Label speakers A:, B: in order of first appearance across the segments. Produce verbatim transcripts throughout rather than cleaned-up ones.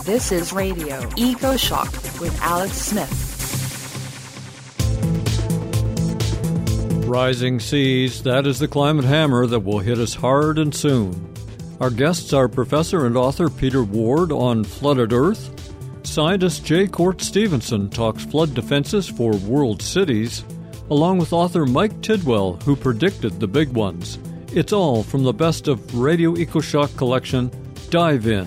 A: This is Radio Eco Shock with Alex Smith.
B: Rising seas, that is the climate hammer that will hit us hard and soon. Our guests are Professor and author Peter Ward on Flooded Earth. Scientist J. Court Stevenson talks flood defenses for world cities, along with author Mike Tidwell, who predicted the big ones. It's all from the best of Radio EcoShock collection. Dive in.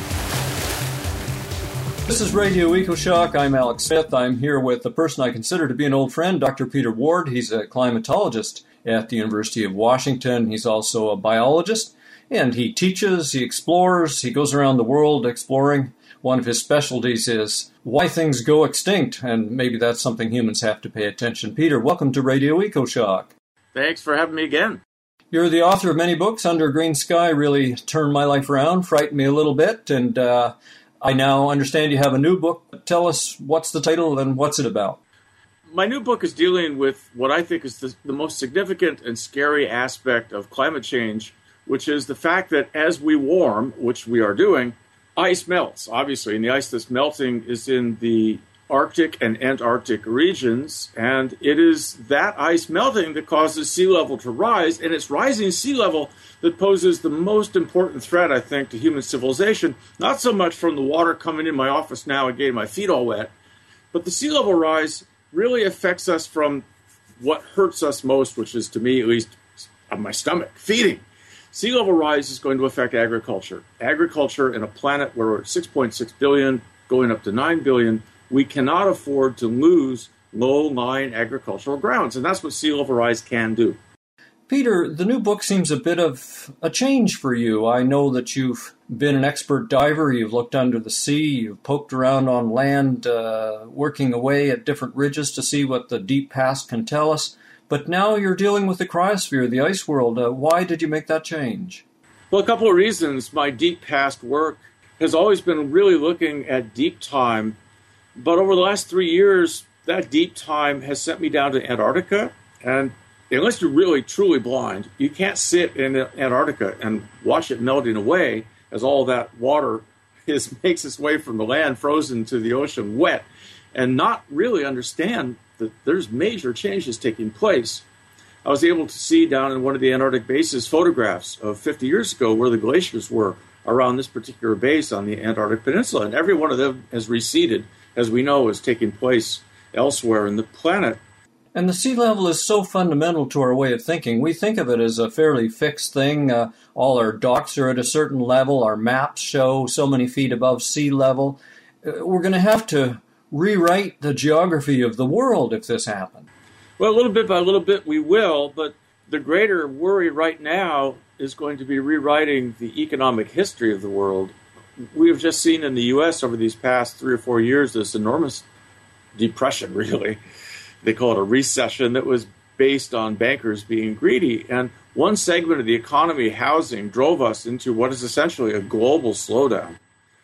B: This is Radio EcoShock. I'm Alex Smith. I'm here with the person I consider to be an old friend, Doctor Peter Ward. He's a climatologist at the University of Washington. He's also a biologist, and he teaches, he explores, he goes around the world exploring. One of his specialties is why things go extinct, and maybe that's something humans have to pay attention. Peter, welcome to Radio EcoShock.
C: Thanks for having me again.
B: You're the author of many books. Under a Green Sky really turned my life around, frightened me a little bit, and uh, I now understand you have a new book. Tell us what's the title and what's it about.
C: My new book is dealing with what I think is the, the most significant and scary aspect of climate change, which is the fact that as we warm, which we are doing, ice melts, obviously, and the ice that's melting is in the Arctic and Antarctic regions, and it is that ice melting that causes sea level to rise, and it's rising sea level that poses the most important threat, I think, to human civilization, not so much from the water coming in my office now and getting my feet all wet, but the sea level rise really affects us from what hurts us most, which is, to me at least, on my stomach, feeding. Sea level rise is going to affect agriculture. Agriculture in a planet where we're at six point six billion, going up to nine billion, we cannot afford to lose low-lying agricultural grounds, and that's what sea level rise can do.
B: Peter, the new book seems a bit of a change for you. I know that you've been an expert diver, you've looked under the sea, you've poked around on land, uh, working away at different ridges to see what the deep past can tell us. But now you're dealing with the cryosphere, the ice world. Uh, why did you make that change?
C: Well, a couple of reasons. My deep past work has always been really looking at deep time. But over the last three years, that deep time has sent me down to Antarctica. And unless you're really, truly blind, you can't sit in Antarctica and watch it melting away as all that water is makes its way from the land frozen to the ocean wet and not really understand that there's major changes taking place. I was able to see down in one of the Antarctic bases photographs of fifty years ago where the glaciers were around this particular base on the Antarctic Peninsula. And every one of them has receded, as we know, is taking place elsewhere in the planet.
B: And the sea level is so fundamental to our way of thinking. We think of it as a fairly fixed thing. Uh, all our docks are at a certain level. Our maps show so many feet above sea level. Uh, we're going to have to rewrite the geography of the world if this happens.
C: Well, a little bit by little bit we will, but the greater worry right now is going to be rewriting the economic history of the world. We have just seen in the U S over these past three or four years this enormous depression, really. They call it a recession that was based on bankers being greedy. And one segment of the economy, housing, drove us into what is essentially a global slowdown.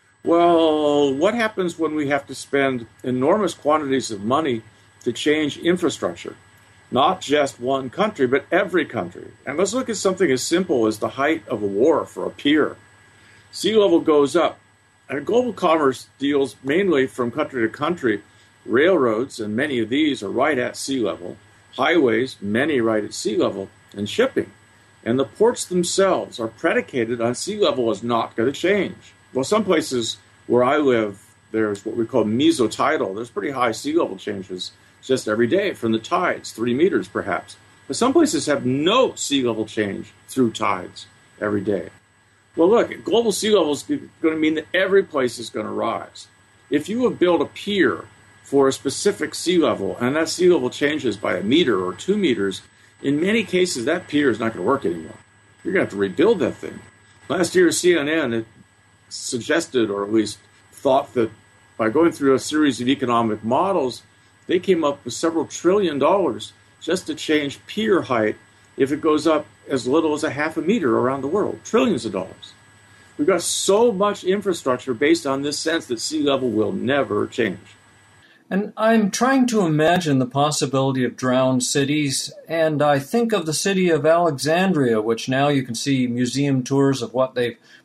C: Well, what happens when we have to spend enormous quantities of money to change infrastructure? Not just one country, but every country. And let's look at something as simple as the height of a wharf for a pier. Sea level goes up, and global commerce deals mainly from country to country. Railroads, and many of these are right at sea level. Highways, many right at sea level, and shipping. And the ports themselves are predicated on sea level is not going to change. Well, some places where I live, there's what we call mesotidal. There's pretty high sea level changes just every day from the tides, three meters perhaps. But some places have no sea level change through tides every day. Well, look, global sea level is going to mean that every place is going to rise. If you have built a pier for a specific sea level, and that sea level changes by a meter or two meters, in many cases that pier is not going to work anymore. You're going to have to rebuild that thing. Last year, C N N had suggested, or at least thought, that by going through a series of economic models, they came up with several trillion dollars just to change pier height if it goes up as little as a half a meter around the world. Trillions of dollars. We've got so much infrastructure based on this sense that sea level will never change.
B: And I'm trying to imagine the possibility of drowned cities, and I think of the city of Alexandria, which now you can see museum tours of what they've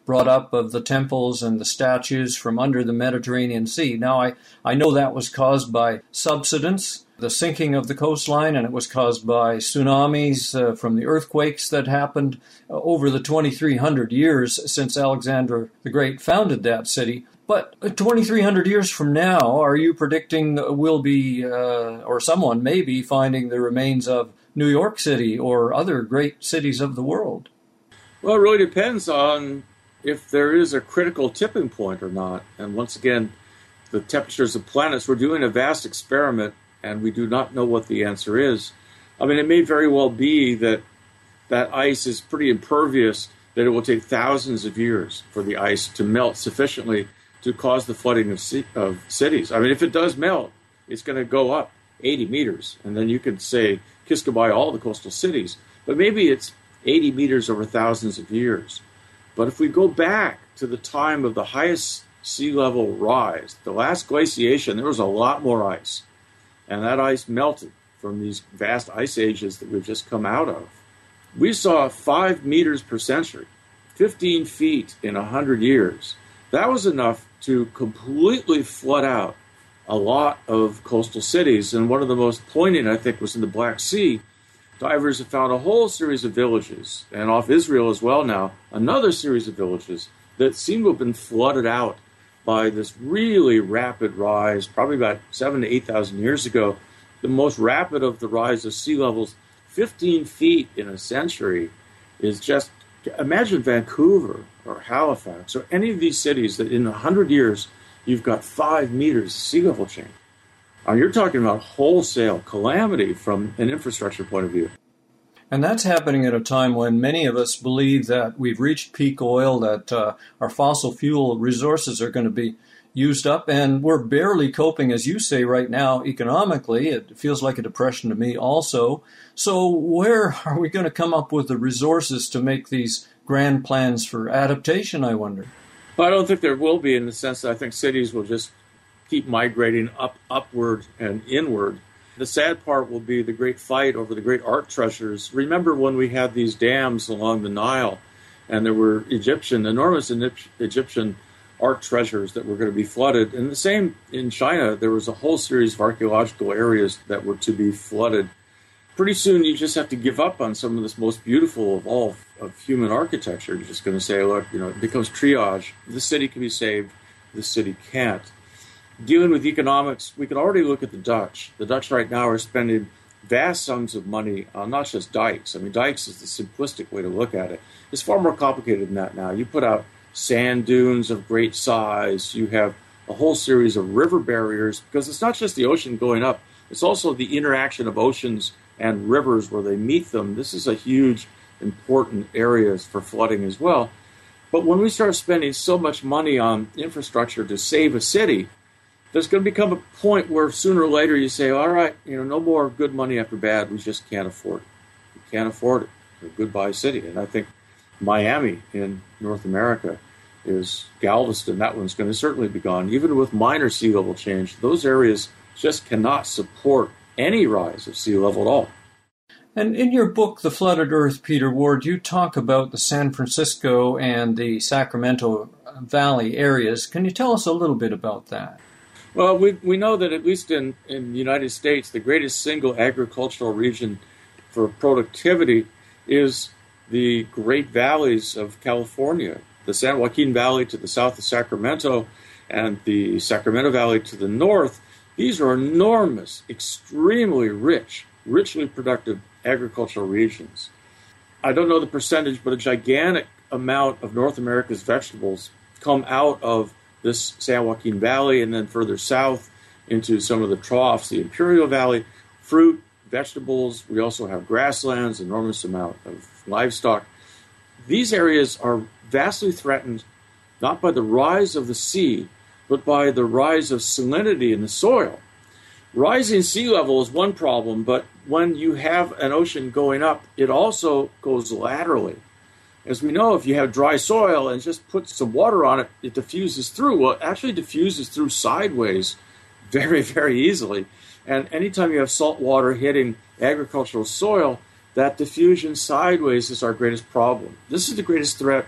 B: brought up of the temples and the statues from under the Mediterranean Sea. Now, I, I know that was caused by subsidence, the sinking of the coastline, and it was caused by tsunamis uh, from the earthquakes that happened uh, over the twenty-three hundred years since Alexander the Great founded that city. But twenty-three hundred years from now, are you predicting we'll be, uh, or someone may be, finding the remains of New York City or other great cities of the world?
C: Well, it really depends on if there is a critical tipping point or not. And once again, the temperatures of planets, we're doing a vast experiment, and we do not know what the answer is. I mean, it may very well be that that ice is pretty impervious, that it will take thousands of years for the ice to melt sufficiently to cause the flooding of, c- of cities. I mean, if it does melt, it's going to go up eighty meters, and then you could say, kiss goodbye all the coastal cities. But maybe it's eighty meters over thousands of years. But if we go back to the time of the highest sea level rise, the last glaciation, there was a lot more ice. And that ice melted from these vast ice ages that we've just come out of. We saw five meters per century, fifteen feet in one hundred years. That was enough to completely flood out a lot of coastal cities. And one of the most poignant, I think, was in the Black Sea. Divers have found a whole series of villages, and off Israel as well now, another series of villages that seem to have been flooded out by this really rapid rise, probably about seven to eight thousand years ago. The most rapid of the rise of sea levels, fifteen feet in a century, is just, imagine Vancouver or Halifax or any of these cities that in one hundred years you've got five meters sea level change. Now, you're talking about wholesale calamity from an infrastructure point of view.
B: And that's happening at a time when many of us believe that we've reached peak oil, that uh, our fossil fuel resources are going to be used up, and we're barely coping, as you say, right now, economically. It feels like a depression to me also. So where are we going to come up with the resources to make these grand plans for adaptation, I wonder?
C: Well, I don't think there will be, in the sense that I think cities will just keep migrating up, upward and inward. The sad part will be the great fight over the great art treasures. Remember when we had these dams along the Nile, and there were Egyptian, enormous Egyptian art treasures that were going to be flooded. And the same in China, there was a whole series of archaeological areas that were to be flooded. Pretty soon you just have to give up on some of this most beautiful of all of human architecture. You're just going to say, look, you know, it becomes triage. This city can be saved, this city can't. Dealing with economics, we can already look at the Dutch. The Dutch right now are spending vast sums of money on not just dikes. I mean, dikes is the simplistic way to look at it. It's far more complicated than that now. You put out sand dunes of great size. You have a whole series of river barriers, because it's not just the ocean going up. It's also the interaction of oceans and rivers where they meet them. This is a huge, important area for flooding as well. But when we start spending so much money on infrastructure to save a city, there's going to become a point where sooner or later you say, all right, you know, no more good money after bad. We just can't afford it. We can't afford it. We're a goodbye city. And I think Miami in North America is Galveston. That one's going to certainly be gone. Even with minor sea level change, those areas just cannot support any rise of sea level at all.
B: And in your book, The Flooded Earth, Peter Ward, you talk about the San Francisco and the Sacramento Valley areas. Can you tell us a little bit about that?
C: Well, we we know that at least in, in the United States, the greatest single agricultural region for productivity is the Great Valleys of California, the San Joaquin Valley to the south of Sacramento and the Sacramento Valley to the north. These are enormous, extremely rich, richly productive agricultural regions. I don't know the percentage, but a gigantic amount of North America's vegetables come out of this San Joaquin Valley, and then further south into some of the troughs, the Imperial Valley. Fruit, vegetables, we also have grasslands, enormous amount of livestock. These areas are vastly threatened not by the rise of the sea, but by the rise of salinity in the soil. Rising sea level is one problem, but when you have an ocean going up, it also goes laterally. As we know, if you have dry soil and just put some water on it, it diffuses through. Well, it actually diffuses through sideways very, very easily. And anytime you have salt water hitting agricultural soil, that diffusion sideways is our greatest problem. This is the greatest threat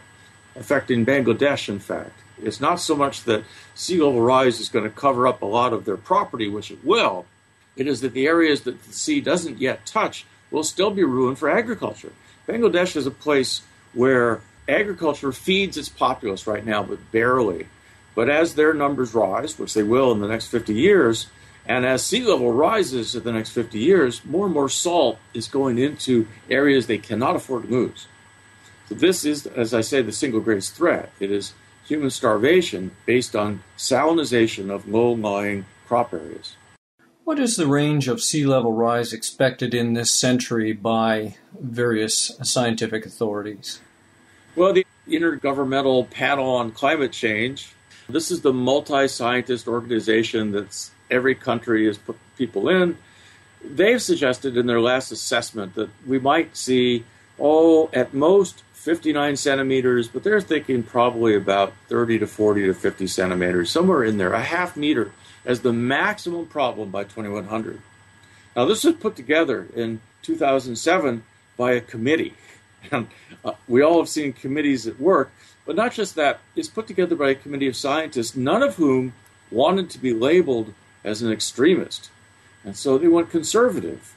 C: affecting Bangladesh, in fact. It's not so much that sea level rise is going to cover up a lot of their property, which it will. It is that the areas that the sea doesn't yet touch will still be ruined for agriculture. Bangladesh is a place where agriculture feeds its populace right now, but barely. But as their numbers rise, which they will in the next fifty years, and as sea level rises in the next fifty years, more and more salt is going into areas they cannot afford to lose. So this is, as I say, the single greatest threat. It is human starvation based on salinization of low-lying crop areas.
B: What is the range of sea level rise expected in this century by various scientific authorities?
C: Well, the Intergovernmental Panel on Climate Change, this is the multi-scientist organization that's every country has put people in. They've suggested in their last assessment that we might see, oh, at most fifty-nine centimeters, but they're thinking probably about thirty to forty to fifty centimeters, somewhere in there, a half meter as the maximum problem by twenty-one hundred. Now, this was put together in two thousand seven by a committee. And uh, we all have seen committees at work, but not just that, it's put together by a committee of scientists, none of whom wanted to be labeled as an extremist. And so they went conservative.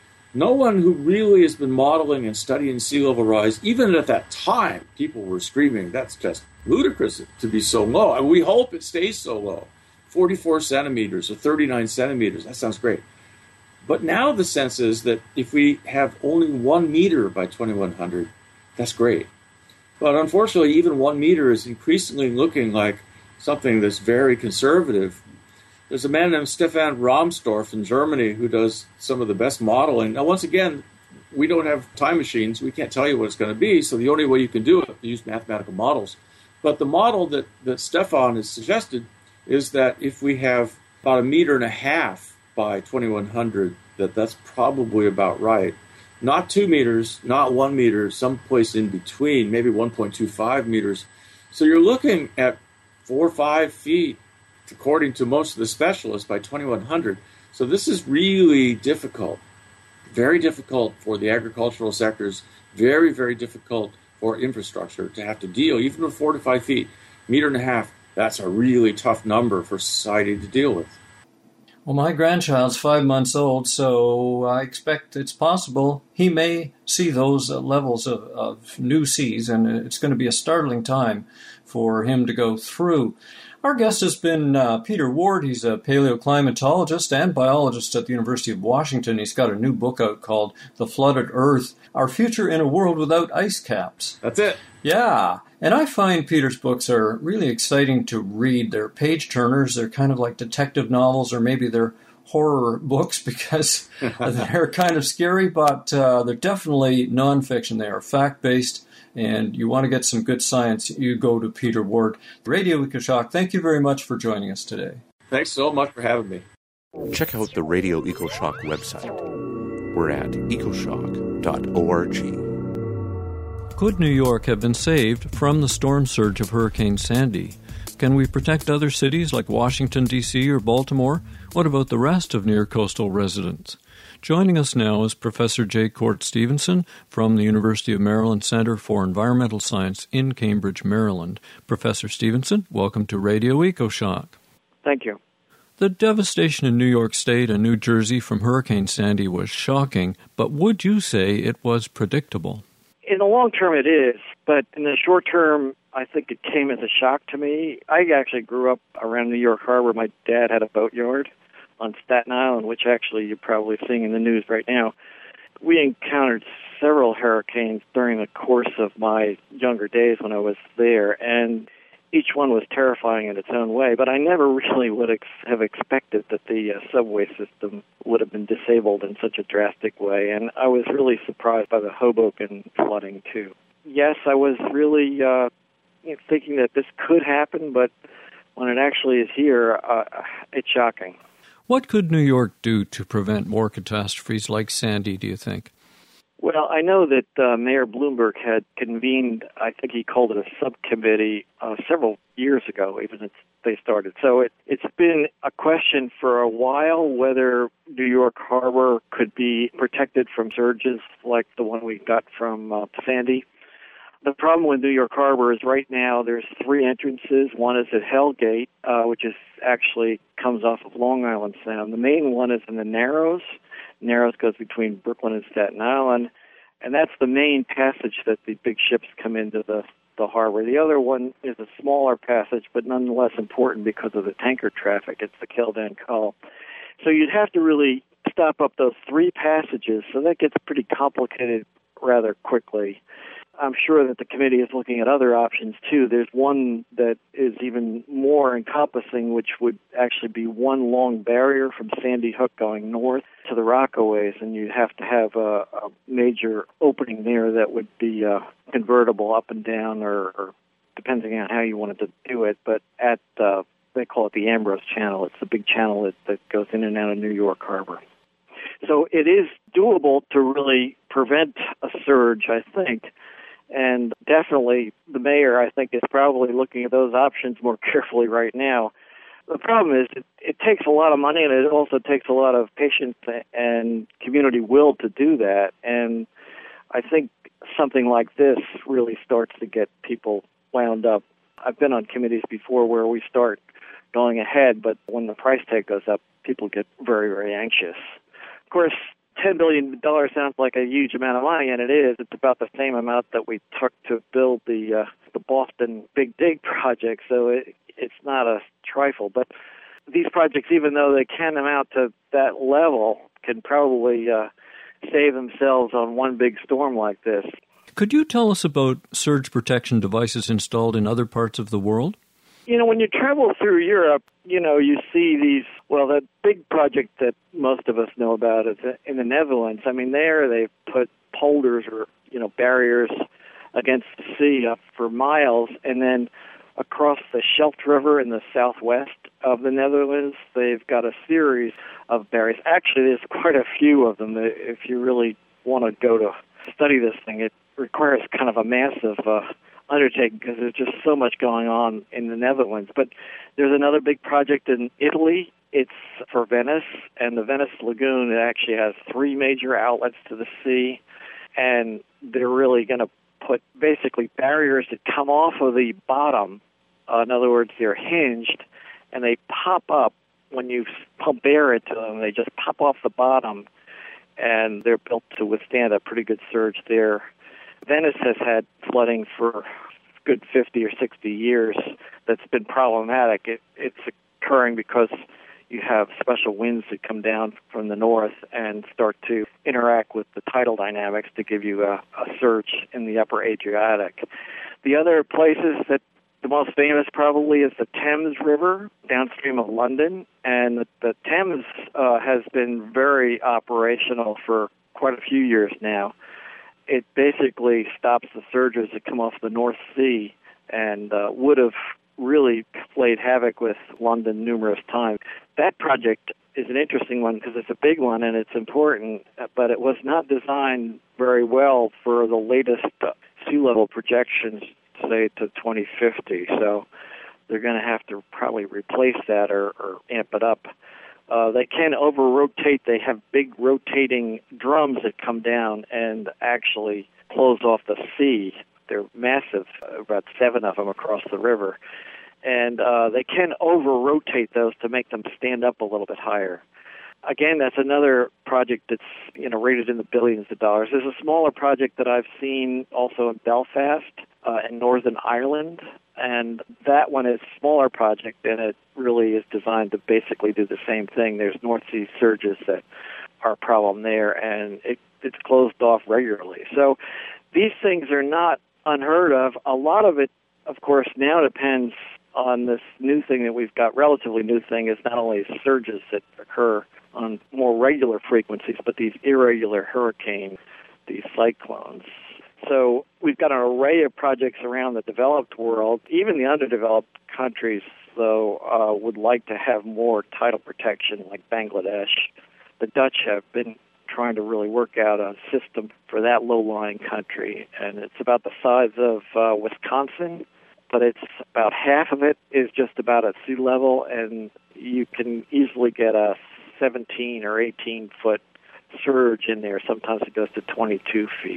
C: No one who really has been modeling and studying sea level rise, even at that time, people were screaming, that's just ludicrous to be so low. And we hope it stays so low. forty-four centimeters or thirty-nine centimeters, that sounds great. But now the sense is that if we have only one meter by twenty-one hundred, that's great. But unfortunately, even one meter is increasingly looking like something that's very conservative. There's a man named Stefan Rahmstorf in Germany who does some of the best modeling. Now, once again, we don't have time machines. We can't tell you what it's going to be, so the only way you can do it is use mathematical models. But the model that, that Stefan has suggested is that if we have about a meter and a half by twenty-one hundred, that that's probably about right. Not two meters, not one meter, someplace in between, maybe one point two five meters. So you're looking at four or five feet, according to most of the specialists, by twenty-one hundred. So this is really difficult, very difficult for the agricultural sectors, very, very difficult for infrastructure to have to deal, even with four to five feet, meter and a half. That's a really tough number for society to deal with.
B: Well, my grandchild's five months old, so I expect it's possible he may see those uh, levels of, of new seas, and it's going to be a startling time for him to go through. Our guest has been uh, Peter Ward. He's a paleoclimatologist and biologist at the University of Washington. He's got a new book out called The Flooded Earth, Our Future in a World Without Ice Caps.
C: That's it.
B: Yeah, and I find Peter's books are really exciting to read. They're page-turners. They're kind of like detective novels, or maybe they're horror books because they're kind of scary, but uh, they're definitely nonfiction. They are fact-based, and you want to get some good science, you go to Peter Ward. Radio EcoShock, thank you very much for joining us today.
C: Thanks so much for having me.
D: Check out the Radio EcoShock website. We're at ecoshock dot org.
B: Could New York have been saved from the storm surge of Hurricane Sandy? Can we protect other cities like Washington, D C or Baltimore? What about the rest of near-coastal residents? Joining us now is Professor J. Court Stevenson from the University of Maryland Center for Environmental Science in Cambridge, Maryland. Professor Stevenson, welcome to Radio EcoShock.
E: Thank you.
B: The devastation in New York State and New Jersey from Hurricane Sandy was shocking, but would you say it was predictable?
E: In the long term, it is, but in the short term, I think it came as a shock to me. I actually grew up around New York Harbor. My dad had a boatyard on Staten Island, which actually you're probably seeing in the news right now. We encountered several hurricanes during the course of my younger days when I was there, and each one was terrifying in its own way, but I never really would ex- have expected that the uh, subway system would have been disabled in such a drastic way, and I was really surprised by the Hoboken flooding, too. Yes, I was really uh, you know, thinking that this could happen, but when it actually is here, uh, it's shocking.
B: What could New York do to prevent more catastrophes like Sandy, do you think?
E: Well, I know that uh, Mayor Bloomberg had convened, I think he called it a subcommittee, uh, several years ago, even as they started. So it, it's been a question for a while whether New York Harbor could be protected from surges like the one we got from uh, Sandy. The problem with New York Harbor is right now there's three entrances. One is at Hell Gate, uh, which is actually comes off of Long Island Sound. The main one is in the Narrows. Narrows goes between Brooklyn and Staten Island, and that's the main passage that the big ships come into the, the harbor. The other one is a smaller passage, but nonetheless important because of the tanker traffic. It's the Quai d'Ancol. So you'd have to really stop up those three passages, so that gets pretty complicated rather quickly. I'm sure that the committee is looking at other options, too. There's one that is even more encompassing, which would actually be one long barrier from Sandy Hook going north to the Rockaways, and you'd have to have a, a major opening there that would be uh, convertible up and down, or, or depending on how you wanted to do it, but at, uh, they call it the Ambrose Channel. It's the big channel that, that goes in and out of New York Harbor. So it is doable to really prevent a surge, I think. And definitely the mayor, I think, is probably looking at those options more carefully right now. The problem is it, it takes a lot of money, and it also takes a lot of patience and community will to do that. And I think something like this really starts to get people wound up. I've been on committees before where we start going ahead, but when the price tag goes up, people get very, very anxious. Of course, ten billion dollars sounds like a huge amount of money, and it is. It's about the same amount that we took to build the uh, the Boston Big Dig project, so it, it's not a trifle. But these projects, even though they can amount to that level, can probably uh, save themselves on one big storm like this.
B: Could you tell us about surge protection devices installed in other parts of the world?
E: You know, when you travel through Europe, you know, you see these, well, that big project that most of us know about is in the Netherlands. I mean, there they've put polders or, you know, barriers against the sea up for miles, and then across the Scheldt River in the southwest of the Netherlands, they've got a series of barriers. Actually, there's quite a few of them. If you really want to go to study this thing, it requires kind of a massive uh, undertaking because there's just so much going on in the Netherlands. But there's another big project in Italy. It's for Venice, and the Venice Lagoon, it actually has three major outlets to the sea, and they're really going to put basically barriers that come off of the bottom. Uh, in other words, they're hinged, and they pop up when you pump air into them. They just pop off the bottom, and they're built to withstand a pretty good surge there. Venice has had flooding for a good fifty or sixty years that's been problematic. It, it's occurring because you have special winds that come down from the north and start to interact with the tidal dynamics to give you a, a surge in the upper Adriatic. The other places that the most famous probably is the Thames River downstream of London, and the, the Thames uh, has been very operational for quite a few years now. It basically stops the surges that come off the North Sea and uh, would have really played havoc with London numerous times. That project is an interesting one because it's a big one and it's important, but it was not designed very well for the latest uh, sea level projections, say, to twenty fifty. So they're going to have to probably replace that or, or amp it up. Uh, they can over-rotate. They have big rotating drums that come down and actually close off the sea. They're massive, about seven of them across the river. And uh, they can over-rotate those to make them stand up a little bit higher. Again, that's another project that's, you know, rated in the billions of dollars. There's a smaller project that I've seen also in Belfast uh, in Northern Ireland, and that one is a smaller project, and it really is designed to basically do the same thing. There's North Sea surges that are a problem there, and it, it's closed off regularly. So these things are not unheard of. A lot of it, of course, now depends on this new thing that we've got, relatively new thing, is not only surges that occur on more regular frequencies, but these irregular hurricanes, these cyclones. So we've got an array of projects around the developed world. Even the underdeveloped countries, though, uh, would like to have more tidal protection, like Bangladesh. The Dutch have been trying to really work out a system for that low-lying country, and it's about the size of uh, Wisconsin, but it's about half of it is just about at sea level, and you can easily get a seventeen or eighteen foot surge in there. Sometimes it goes to twenty-two feet.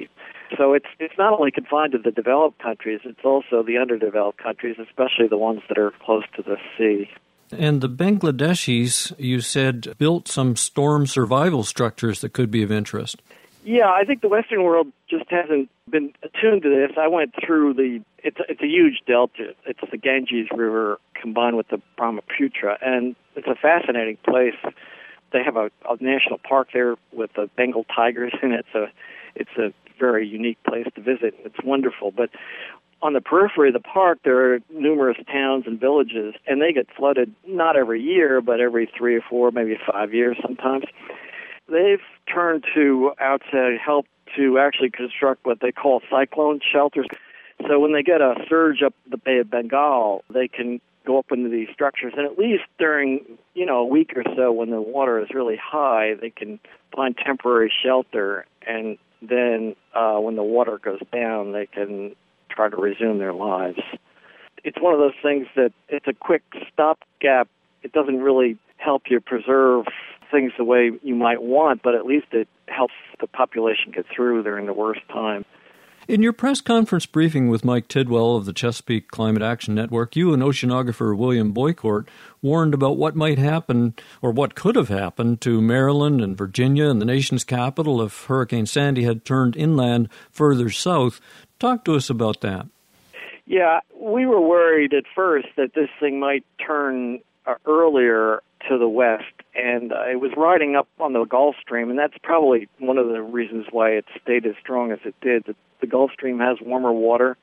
E: So it's it's not only confined to the developed countries, it's also the underdeveloped countries, especially the ones that are close to the sea.
B: And the Bangladeshis, you said, built some storm survival structures that could be of interest.
E: Yeah, I think the Western world just hasn't been attuned to this. I went through the, it's, it's a huge delta. It's the Ganges River combined with the Brahmaputra, and it's a fascinating place. They have a, a national park there with the Bengal tigers in it, so it's a very unique place to visit. It's wonderful, but on the periphery of the park, there are numerous towns and villages, and they get flooded not every year, but every three or four, maybe five years sometimes. They've turned to outside help to actually construct what they call cyclone shelters. So when they get a surge up the Bay of Bengal, they can go up into these structures, and at least during, you know, a week or so when the water is really high, they can find temporary shelter, and then uh, when the water goes down, they can try to resume their lives. It's one of those things that it's a quick stopgap. It doesn't really help you preserve things the way you might want, but at least it helps the population get through during the worst time.
B: In your press conference briefing with Mike Tidwell of the Chesapeake Climate Action Network, you and oceanographer William Boycourt warned about what might happen, or what could have happened, to Maryland and Virginia and the nation's capital if Hurricane Sandy had turned inland further south. Talk to us about that.
E: Yeah, we were worried at first that this thing might turn uh, earlier to the west, and uh, it was riding up on the Gulf Stream, and that's probably one of the reasons why it stayed as strong as it did. The, the Gulf Stream has warmer water,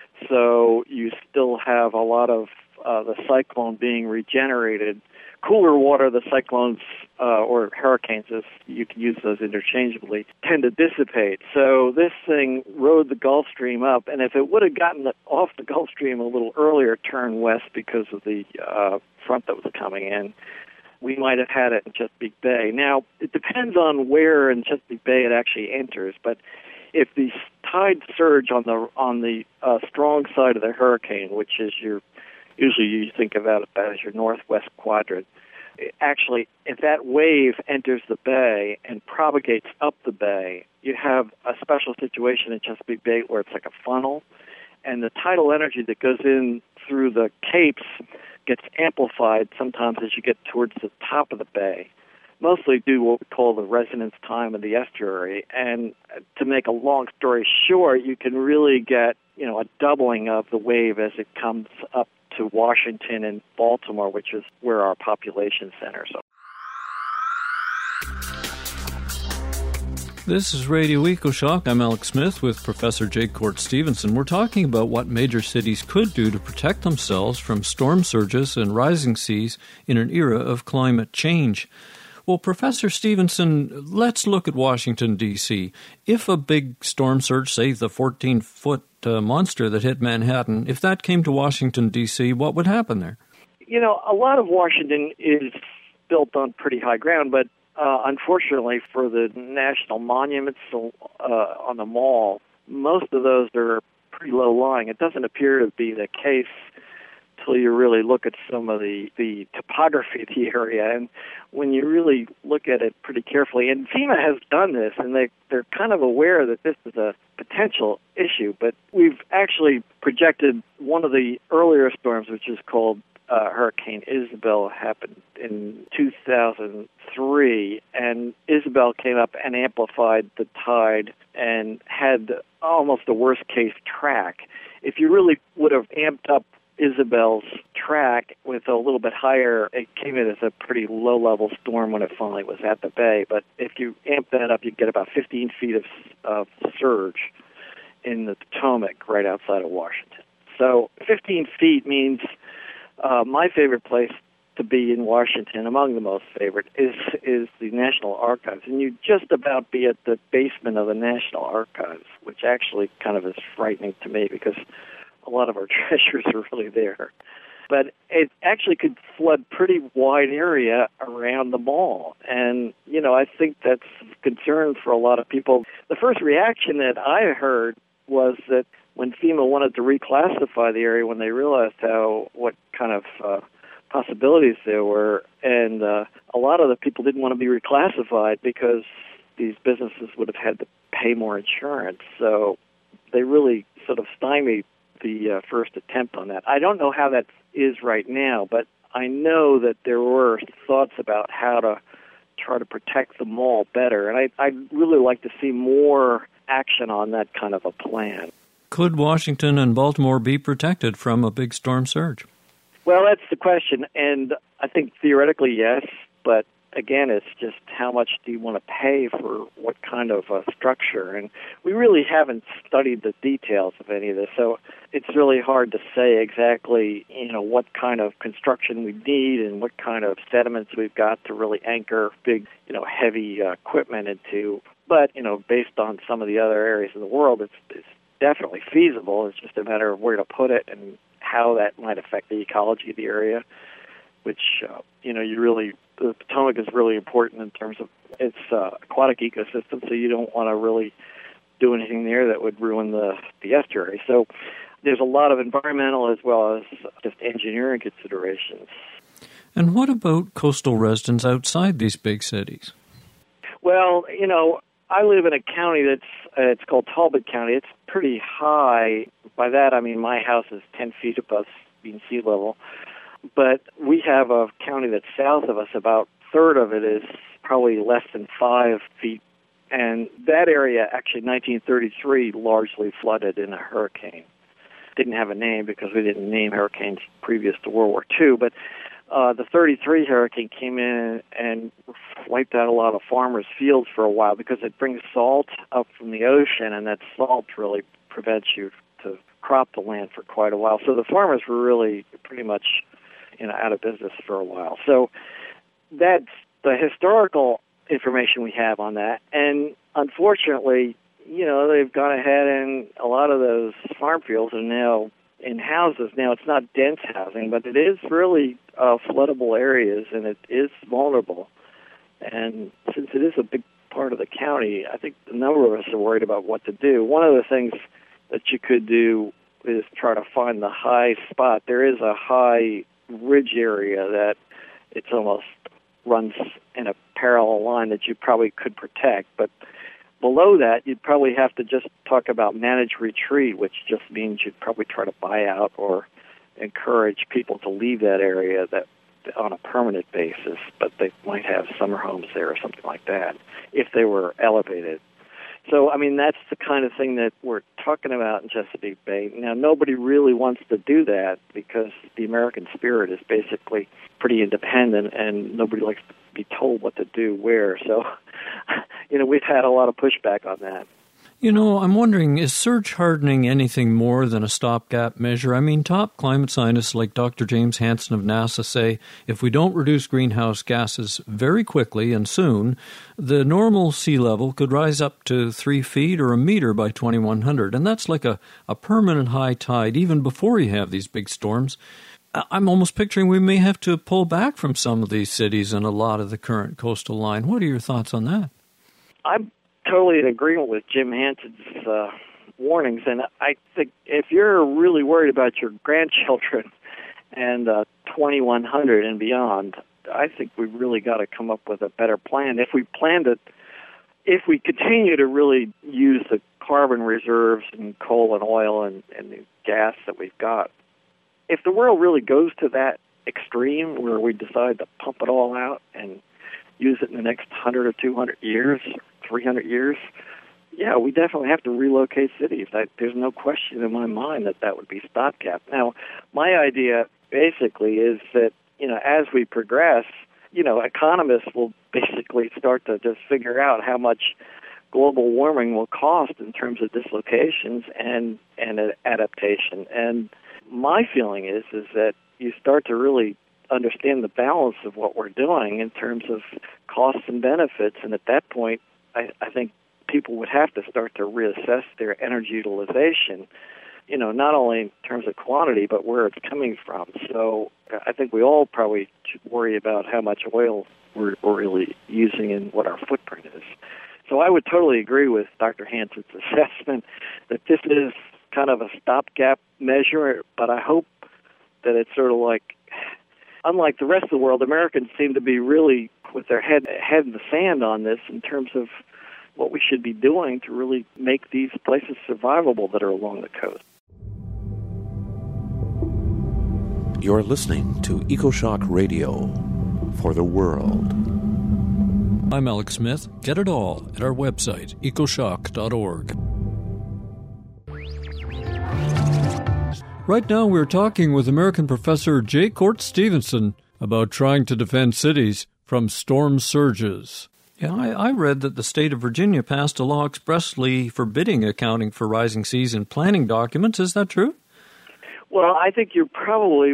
E: so you still have a lot of uh, the cyclone being regenerated. Cooler water, the cyclones, uh, or hurricanes, as you can use those interchangeably, tend to dissipate. So this thing rode the Gulf Stream up, and if it would have gotten off the Gulf Stream a little earlier, turned west because of the uh, front that was coming in, we might have had it in Chesapeake Bay. Now, it depends on where in Chesapeake Bay it actually enters, but if the tide surge on the on the uh, strong side of the hurricane, which is your usually you think about it as your northwest quadrant, actually, if that wave enters the bay and propagates up the bay, you have a special situation in Chesapeake Bay where it's like a funnel, and the tidal energy that goes in through the capes gets amplified sometimes as you get towards the top of the bay, mostly due to what we call the resonance time of the estuary. And to make a long story short, you can really get, you know, a doubling of the wave as it comes up to Washington and Baltimore, which is where our population centers are.
B: This is Radio EcoShock. I'm Alex Smith with Professor Jake Court-Stevenson. We're talking about what major cities could do to protect themselves from storm surges and rising seas in an era of climate change. Well, Professor Stevenson, let's look at Washington, D C. If a big storm surge, say the fourteen-foot uh, monster that hit Manhattan, if that came to Washington, D C, what would happen there?
E: You know, a lot of Washington is built on pretty high ground, but uh, unfortunately for the national monuments uh, on the mall, most of those are pretty low-lying. It doesn't appear to be the case until you really look at some of the, the topography of the area. And when you really look at it pretty carefully, and FEMA has done this, and they, they're kind of aware that this is a potential issue, but we've actually projected one of the earlier storms, which is called uh, Hurricane Isabel, happened in two thousand three, and Isabel came up and amplified the tide and had almost a worst-case track. If you really would have amped up Isabel's track with a little bit higher, it came in as a pretty low-level storm when it finally was at the bay. But if you amp that up, you get about fifteen feet of, of surge in the Potomac right outside of Washington. So fifteen feet means uh, my favorite place to be in Washington, among the most favorite, is is the National Archives. And you just about be at the basement of the National Archives, which actually kind of is frightening to me because a lot of our treasures are really there. But it actually could flood pretty wide area around the mall. And, you know, I think that's a concern for a lot of people. The first reaction that I heard was that when FEMA wanted to reclassify the area, when they realized how, what kind of uh, possibilities there were, and uh, a lot of the people didn't want to be reclassified because these businesses would have had to pay more insurance. So they really sort of stymied the uh, first attempt on that. I don't know how that is right now, but I know that there were thoughts about how to try to protect the mall better, and I, I'd really like to see more action on that kind of a plan.
B: Could Washington and Baltimore be protected from a big storm surge?
E: Well, that's the question, and I think theoretically yes, but again, it's just how much do you want to pay for what kind of uh, structure, and we really haven't studied the details of any of this, so it's really hard to say exactly, you know, what kind of construction we need and what kind of sediments we've got to really anchor big, you know, heavy uh, equipment into. But, you know, based on some of the other areas of the world, it's, it's definitely feasible. It's just a matter of where to put it and how that might affect the ecology of the area, which, uh, you know, you really, the Potomac is really important in terms of its uh, aquatic ecosystem, so you don't want to really do anything there that would ruin the, the estuary. So there's a lot of environmental as well as just engineering considerations.
B: And what about coastal residents outside these big cities?
E: Well, you know, I live in a county that's, uh, it's called Talbot County. It's pretty high. By that, I mean my house is ten feet above mean sea level. But we have a county that's south of us. About a third of it is probably less than five feet. And that area, actually, nineteen thirty-three, largely flooded in a hurricane. Didn't have a name because we didn't name hurricanes previous to World War Two. But uh, the thirty-three hurricane came in and wiped out a lot of farmers' fields for a while because it brings salt up from the ocean, and that salt really prevents you to crop the land for quite a while. So the farmers were really pretty much, you know, out of business for a while. So that's the historical information we have on that. And unfortunately, you know, they've gone ahead and a lot of those farm fields are now in houses. Now, it's not dense housing, but it is really uh, floodable areas, and it is vulnerable. And since it is a big part of the county, I think a number of us are worried about what to do. One of the things that you could do is try to find the high spot. There is a high ridge area that it's almost runs in a parallel line that you probably could protect, but below that you'd probably have to just talk about managed retreat, which just means you'd probably try to buy out or encourage people to leave that area that on a permanent basis, but they might have summer homes there or something like that if they were elevated. So, I mean, that's the kind of thing that we're talking about in Chesapeake Bay. Now, nobody really wants to do that because the American spirit is basically pretty independent, and nobody likes to be told what to do where. So, you know, we've had a lot of pushback on that.
B: You know, I'm wondering, is surge hardening anything more than a stopgap measure? I mean, top climate scientists like Doctor James Hansen of NASA say if we don't reduce greenhouse gases very quickly and soon, the normal sea level could rise up to three feet or a meter by twenty-one hundred. And that's like a, a permanent high tide even before you have these big storms. I'm almost picturing we may have to pull back from some of these cities and a lot of the current coastal line. What are your thoughts on that?
E: I'm totally in agreement with Jim Hansen's uh, warnings, and I think if you're really worried about your grandchildren and uh, twenty-one hundred and beyond, I think we've really got to come up with a better plan. If we planned it, if we continue to really use the carbon reserves and coal and oil and, and the gas that we've got, if the world really goes to that extreme where we decide to pump it all out and use it in the next one hundred or two hundred years, three hundred years, yeah, we definitely have to relocate cities. I, there's no question in my mind that that would be stopgap. Now, my idea basically is that, you know, as we progress, you know, economists will basically start to just figure out how much global warming will cost in terms of dislocations and, and adaptation. And my feeling is, is that you start to really understand the balance of what we're doing in terms of costs and benefits, and at that point, I, I think people would have to start to reassess their energy utilization, you know, not only in terms of quantity, but where it's coming from. So I think we all probably should worry about how much oil we're, we're really using and what our footprint is. So I would totally agree with Doctor Hansen's assessment that this is kind of a stopgap measure, but I hope that it's sort of like, unlike the rest of the world, Americans seem to be really with their head head in the sand on this in terms of, what we should be doing to really make these places survivable that are along the coast.
D: You're listening to EcoShock Radio for the world.
B: I'm Alex Smith. Get it all at our website, ecoshock dot org. Right now we're talking with American professor J. Cort Stevenson about trying to defend cities from storm surges. Yeah, I, I read that the state of Virginia passed a law expressly forbidding accounting for rising seas in planning documents. Is that true?
E: Well, I think you're probably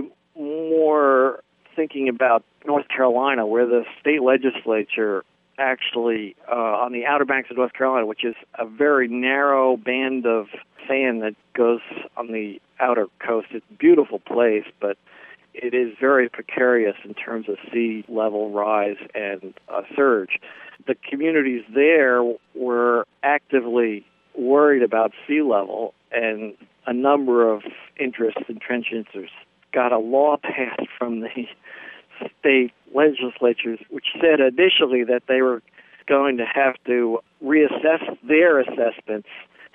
E: more thinking about North Carolina, where the state legislature actually, uh, on the Outer Banks of North Carolina, which is a very narrow band of sand that goes on the outer coast. It's a beautiful place, but it is very precarious in terms of sea level rise and uh, surge. The communities there were actively worried about sea level, and a number of interests and trenchants got a law passed from the state legislatures, which said initially that they were going to have to reassess their assessments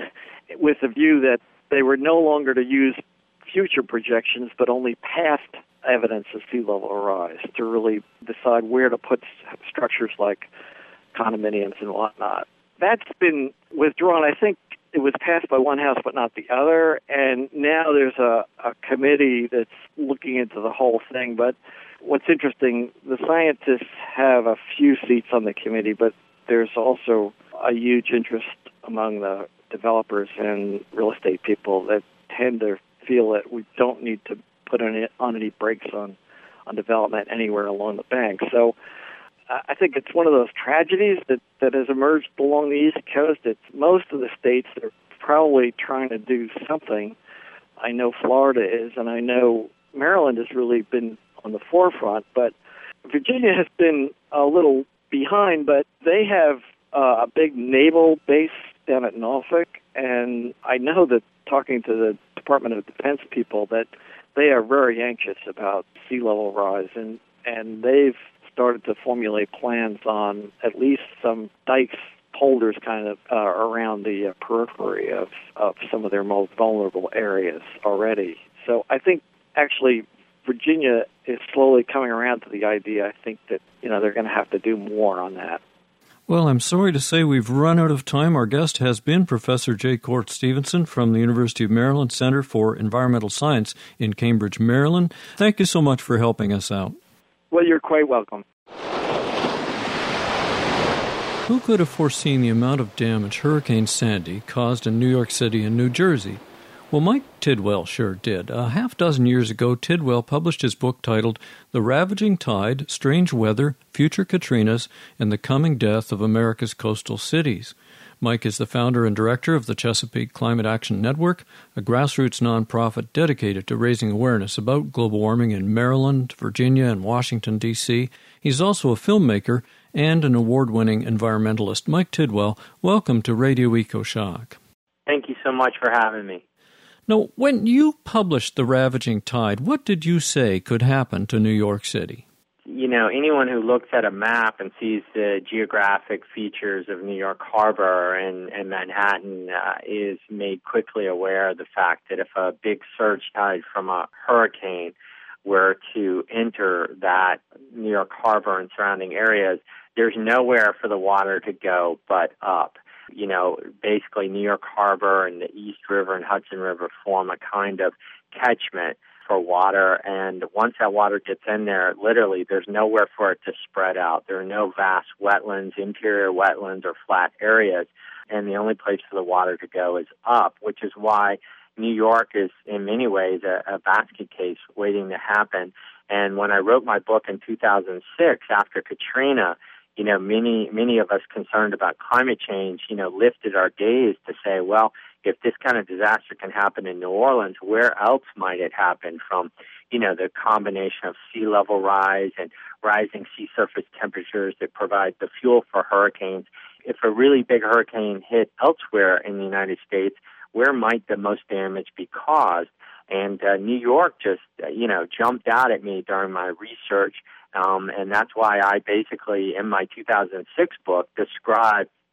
E: with the view that they were no longer to use future projections, but only past evidence of sea level rise to really decide where to put structures like condominiums and whatnot. That's been withdrawn. I think it was passed by one house but not the other, and now there's a, a committee that's looking into the whole thing. But what's interesting, the scientists have a few seats on the committee, but there's also a huge interest among the developers and real estate people that tend to feel that we don't need to put on, on any brakes on, on development anywhere along the bank. So I think it's one of those tragedies that, that has emerged along the East Coast. It's most of the states that are probably trying to do something. I know Florida is, and I know Maryland has really been on the forefront, but Virginia has been a little behind, but they have uh, a big naval base down at Norfolk, and I know that talking to the Department of Defense people that they are very anxious about sea level rise, and, and they've started to formulate plans on at least some dikes, holders kind of uh, around the uh, periphery of, of some of their most vulnerable areas already. So I think actually Virginia is slowly coming around to the idea. I think that, you know, they're going to have to do more on that.
B: Well, I'm sorry to say we've run out of time. Our guest has been Professor J. Cort Stevenson from the University of Maryland Center for Environmental Science in Cambridge, Maryland. Thank you so much for helping us out.
E: Well, you're quite welcome.
B: Who could have foreseen the amount of damage Hurricane Sandy caused in New York City and New Jersey? Well, Mike Tidwell sure did. A half dozen years ago, Tidwell published his book titled The Ravaging Tide, Strange Weather, Future Katrinas, and the Coming Death of America's Coastal Cities. Mike is the founder and director of the Chesapeake Climate Action Network, a grassroots nonprofit dedicated to raising awareness about global warming in Maryland, Virginia, and Washington, D C He's also a filmmaker and an award-winning environmentalist. Mike Tidwell, welcome to Radio EcoShock.
F: Thank you so much for having me.
B: Now, when you published The Ravaging Tide, what did you say could happen to New York City?
F: You know, anyone who looks at a map and sees the geographic features of New York Harbor and, and Manhattan uh, is made quickly aware of the fact that if a big surge tide from a hurricane were to enter that New York Harbor and surrounding areas, there's nowhere for the water to go but up. You know, basically New York Harbor and the East River and Hudson River form a kind of catchment for water, and once that water gets in there, literally there's nowhere for it to spread out. There are no vast wetlands, interior wetlands, or flat areas, and the only place for the water to go is up, which is why New York is in many ways a, a basket case waiting to happen. And when I wrote my book in two thousand six, after Katrina, you know, many, many of us concerned about climate change, you know, lifted our gaze to say, well, if this kind of disaster can happen in New Orleans, where else might it happen from, you know, the combination of sea level rise and rising sea surface temperatures that provide the fuel for hurricanes? If a really big hurricane hit elsewhere in the United States, where might the most damage be caused? And uh, New York just, uh, you know, jumped out at me during my research. Um, and that's why I basically, in my two thousand six book, described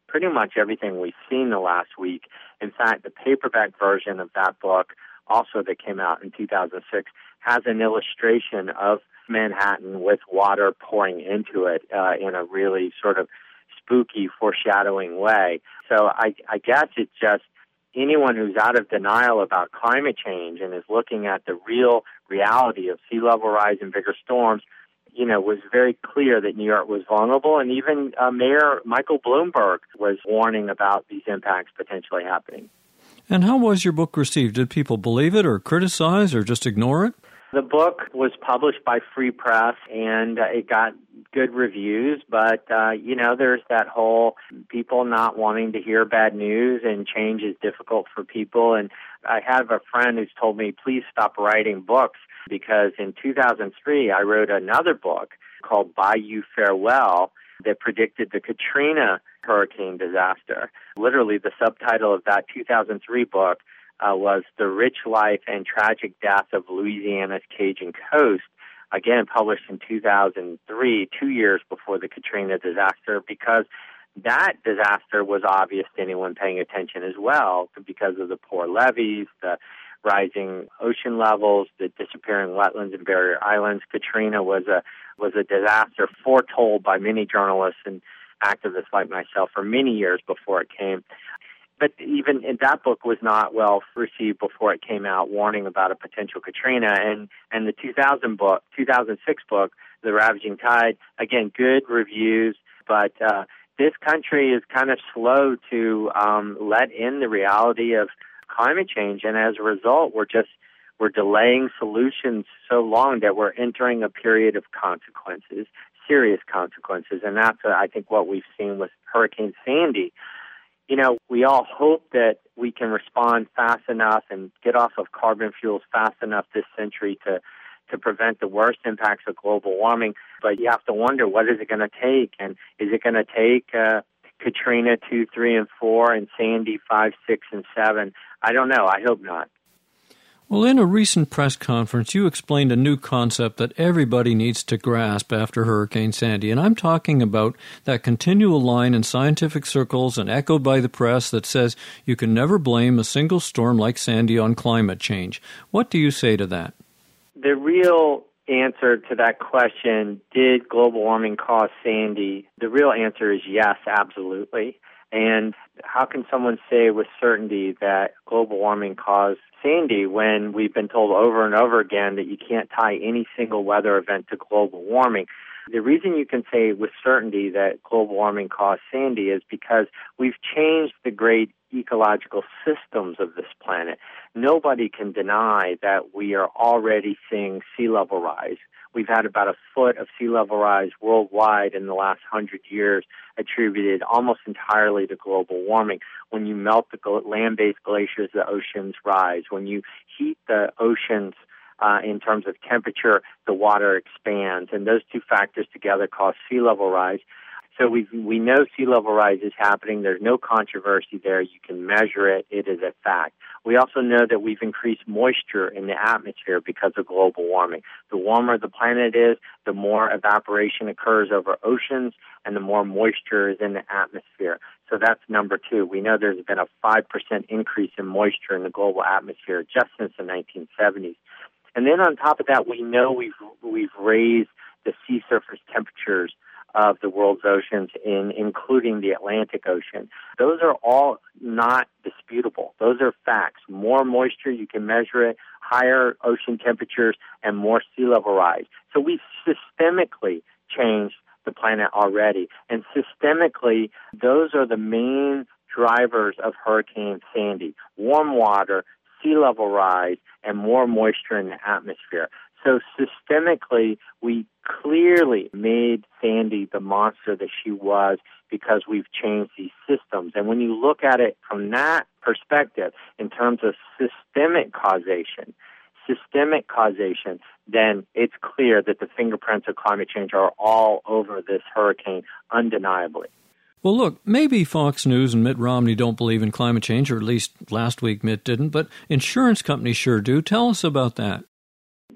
F: pretty much everything we've seen the last week. In fact, the paperback version of that book, also that came out in two thousand six, has an illustration of Manhattan with water pouring into it uh, in a really sort of spooky, foreshadowing way. So I, I guess it's just anyone who's out of denial about climate change and is looking at the real reality of sea level rise and bigger storms, you know, was very clear that New York was vulnerable. And even uh, Mayor Michael Bloomberg was warning about these impacts potentially happening.
B: And how was your book received? Did people believe it or criticize or just ignore it?
F: The book was published by Free Press, and uh, it got good reviews, but, uh, you know, there's that whole people not wanting to hear bad news, and change is difficult for people. And I have a friend who's told me, please stop writing books, because in two thousand three, I wrote another book called Bayou Farewell that predicted the Katrina hurricane disaster. Literally, the subtitle of that two thousand three book Uh, was The Rich Life and Tragic Death of Louisiana's Cajun Coast, again published in two thousand three, two years before the Katrina disaster, because that disaster was obvious to anyone paying attention as well, because of the poor levees, the rising ocean levels, the disappearing wetlands and barrier islands. Katrina was a was a disaster foretold by many journalists and activists like myself for many years before it came. But even in that book was not well received before it came out, warning about a potential Katrina. And and the two thousand book, two thousand six book, The Ravaging Tide, again, good reviews. But uh, this country is kind of slow to um, let in the reality of climate change, and as a result, we're just we're delaying solutions so long that we're entering a period of consequences, serious consequences, and that's uh, I think what we've seen with Hurricane Sandy. You know, we all hope that we can respond fast enough and get off of carbon fuels fast enough this century to, to prevent the worst impacts of global warming. But you have to wonder, what is it going to take? And is it going to take uh, Katrina two, three, and four, and Sandy five, six, and seven? I don't know. I hope not.
B: Well, in a recent press conference, you explained a new concept that everybody needs to grasp after Hurricane Sandy, and I'm talking about that continual line in scientific circles and echoed by the press that says you can never blame a single storm like Sandy on climate change. What do you say to that?
F: The real answer to that question, did global warming cause Sandy? The real answer is yes, absolutely. And how can someone say with certainty that global warming caused Sandy when we've been told over and over again that you can't tie any single weather event to global warming? The reason you can say with certainty that global warming caused Sandy is because we've changed the great ecological systems of this planet. Nobody can deny that we are already seeing sea level rise. We've had about a foot of sea level rise worldwide in the last hundred years, attributed almost entirely to global warming. When you melt the land-based glaciers, the oceans rise. When you heat the oceans uh, in terms of temperature, the water expands. And those two factors together cause sea level rise. So we we know sea level rise is happening. There's no controversy there. You can measure it. It is a fact. We also know that we've increased moisture in the atmosphere because of global warming. The warmer the planet is, the more evaporation occurs over oceans, and the more moisture is in the atmosphere. So that's number two. We know there's been a five percent increase in moisture in the global atmosphere just since the nineteen seventies. And then on top of that, we know we've we've raised the sea surface temperatures of the world's oceans, in including the Atlantic Ocean. Those are all not disputable. Those are facts. More moisture, you can measure it, higher ocean temperatures, and more sea level rise. So we've systemically changed the planet already. And systemically, those are the main drivers of Hurricane Sandy: warm water, sea level rise, and more moisture in the atmosphere. So systemically, we clearly made Sandy the monster that she was because we've changed these systems. And when you look at it from that perspective, in terms of systemic causation, systemic causation, then it's clear that the fingerprints of climate change are all over this hurricane, undeniably.
B: Well, look, maybe Fox News and Mitt Romney don't believe in climate change, or at least last week Mitt didn't, but insurance companies sure do. Tell us about that.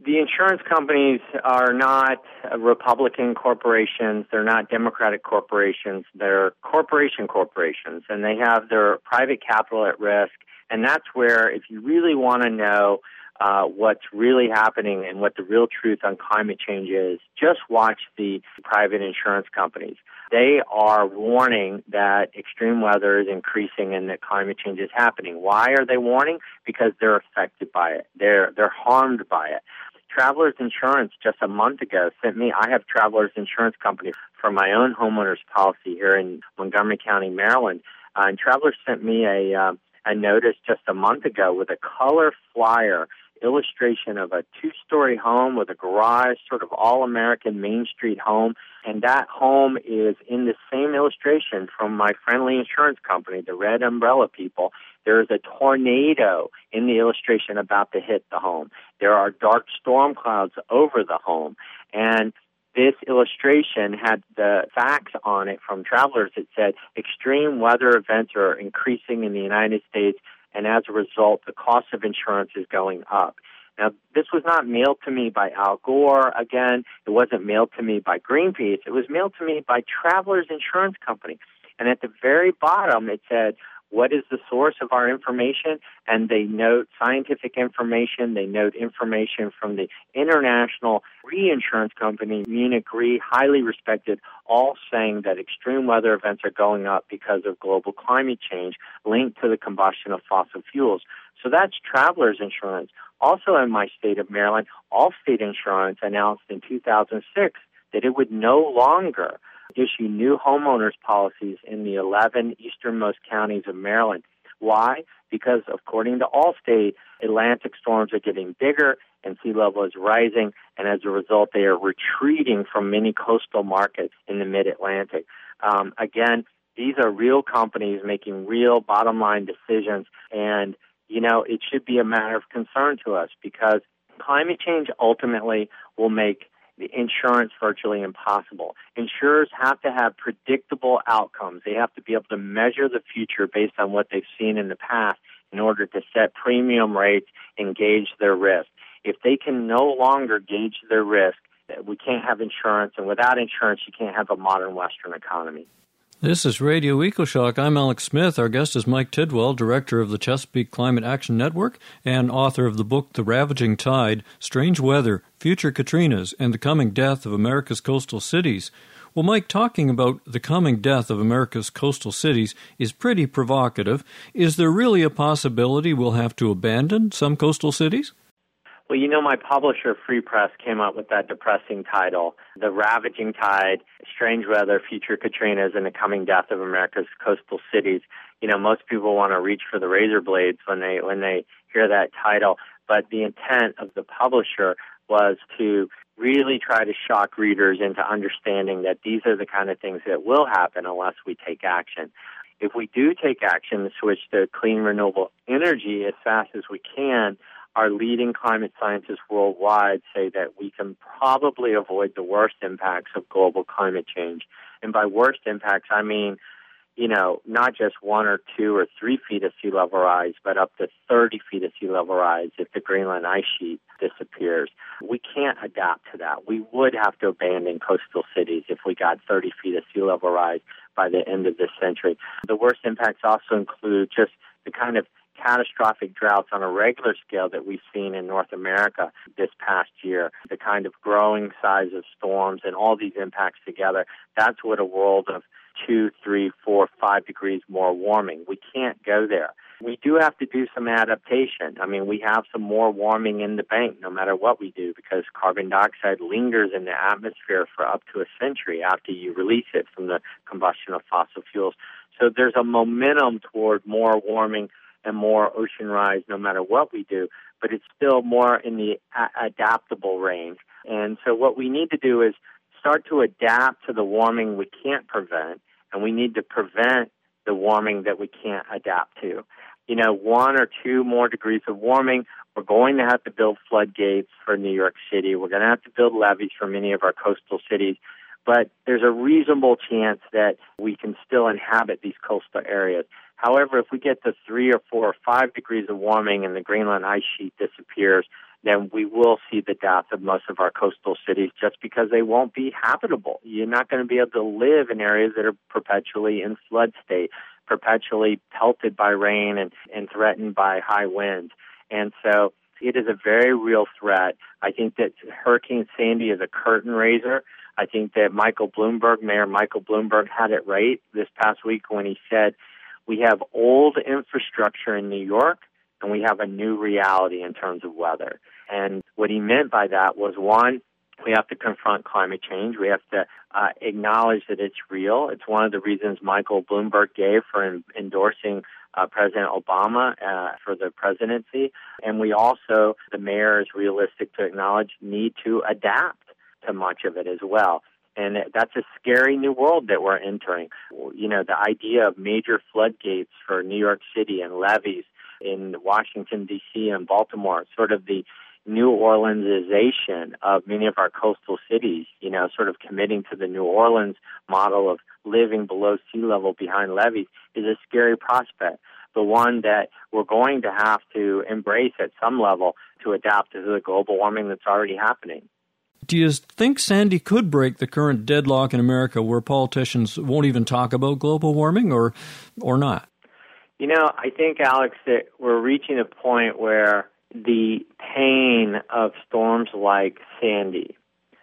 F: The insurance companies are not Republican corporations. They're not Democratic corporations. They're corporation corporations, and they have their private capital at risk. And that's where, if you really want to know uh, what's really happening and what the real truth on climate change is, just watch the private insurance companies. They are warning that extreme weather is increasing and that climate change is happening. Why are they warning? Because they're affected by it. They're they're harmed by it. Travelers Insurance just a month ago sent me, I have Travelers Insurance Company for my own homeowners policy here in Montgomery County, Maryland. Uh, and Travelers sent me a, uh, a notice just a month ago with a color flyer illustration of a two-story home with a garage, sort of all-American Main Street home. And that home is in the same illustration from my friendly insurance company, the Red Umbrella people. There is a tornado in the illustration about to hit the home. There are dark storm clouds over the home. And this illustration had the facts on it from Travelers that said extreme weather events are increasing in the United States, and as a result, the cost of insurance is going up. Now, this was not mailed to me by Al Gore. Again, it wasn't mailed to me by Greenpeace. It was mailed to me by Travelers Insurance Company. And at the very bottom, it said, what is the source of our information? And they note scientific information. They note information from the international reinsurance company, Munich Re, highly respected, all saying that extreme weather events are going up because of global climate change linked to the combustion of fossil fuels. So that's Travelers Insurance. Also in my state of Maryland, Allstate Insurance announced in two thousand six that it would no longer issue new homeowners policies in the eleven easternmost counties of Maryland. Why? Because according to Allstate, Atlantic storms are getting bigger and sea level is rising, and as a result, they are retreating from many coastal markets in the mid-Atlantic. Um, again, these are real companies making real bottom-line decisions, and, you know, it should be a matter of concern to us because climate change ultimately will make the insurance virtually impossible. Insurers have to have predictable outcomes. They have to be able to measure the future based on what they've seen in the past in order to set premium rates and gauge their risk. If they can no longer gauge their risk, we can't have insurance, and without insurance, you can't have a modern Western economy.
B: This is Radio EcoShock. I'm Alex Smith. Our guest is Mike Tidwell, director of the Chesapeake Climate Action Network and author of the book The Ravaging Tide, Strange Weather, Future Katrinas, and the Coming Death of America's Coastal Cities. Well, Mike, talking about the coming death of America's coastal cities is pretty provocative. Is there really a possibility we'll have to abandon some coastal cities?
F: Well, you know, my publisher, Free Press, came up with that depressing title, The Ravaging Tide, Strange Weather, Future Katrinas, and the Coming Death of America's Coastal Cities. You know, most people want to reach for the razor blades when they when they hear that title, but the intent of the publisher was to really try to shock readers into understanding that these are the kind of things that will happen unless we take action. If we do take action to switch to clean, renewable energy as fast as we can, our leading climate scientists worldwide say that we can probably avoid the worst impacts of global climate change. And by worst impacts, I mean, you know, not just one or two or three feet of sea level rise, but up to thirty feet of sea level rise if the Greenland ice sheet disappears. We can't adapt to that. We would have to abandon coastal cities if we got thirty feet of sea level rise by the end of this century. The worst impacts also include just the kind of catastrophic droughts on a regular scale that we've seen in North America this past year, the kind of growing size of storms and all these impacts together. That's what a world of two, three, four, five degrees more warming. We can't go there. We do have to do some adaptation. I mean, we have some more warming in the bank no matter what we do because carbon dioxide lingers in the atmosphere for up to a century after you release it from the combustion of fossil fuels. So there's a momentum toward more warming and more ocean rise no matter what we do, but it's still more in the a- adaptable range. And so what we need to do is start to adapt to the warming we can't prevent, and we need to prevent the warming that we can't adapt to. You know, one or two more degrees of warming, we're going to have to build floodgates for New York City. We're going to have to build levees for many of our coastal cities. But there's a reasonable chance that we can still inhabit these coastal areas. However, if we get to three or four or five degrees of warming and the Greenland ice sheet disappears, then we will see the death of most of our coastal cities just because they won't be habitable. You're not going to be able to live in areas that are perpetually in flood state, perpetually pelted by rain and, and threatened by high winds. And so it is a very real threat. I think that Hurricane Sandy is a curtain raiser. I think that Michael Bloomberg, Mayor Michael Bloomberg, had it right this past week when he said, we have old infrastructure in New York, and we have a new reality in terms of weather. And what he meant by that was, one, we have to confront climate change. We have to uh, acknowledge that it's real. It's one of the reasons Michael Bloomberg gave for en- endorsing uh, President Obama uh, for the presidency. And we also, the mayor is realistic to acknowledge, need to adapt to much of it as well. And that's a scary new world that we're entering. You know, the idea of major floodgates for New York City and levees in Washington, D C and Baltimore, sort of the New Orleansization of many of our coastal cities, you know, sort of committing to the New Orleans model of living below sea level behind levees is a scary prospect, but one that we're going to have to embrace at some level to adapt to the global warming that's already happening.
B: Do you think Sandy could break the current deadlock in America where politicians won't even talk about global warming, or or not?
F: You know, I think, Alex, that we're reaching a point where the pain of storms like Sandy,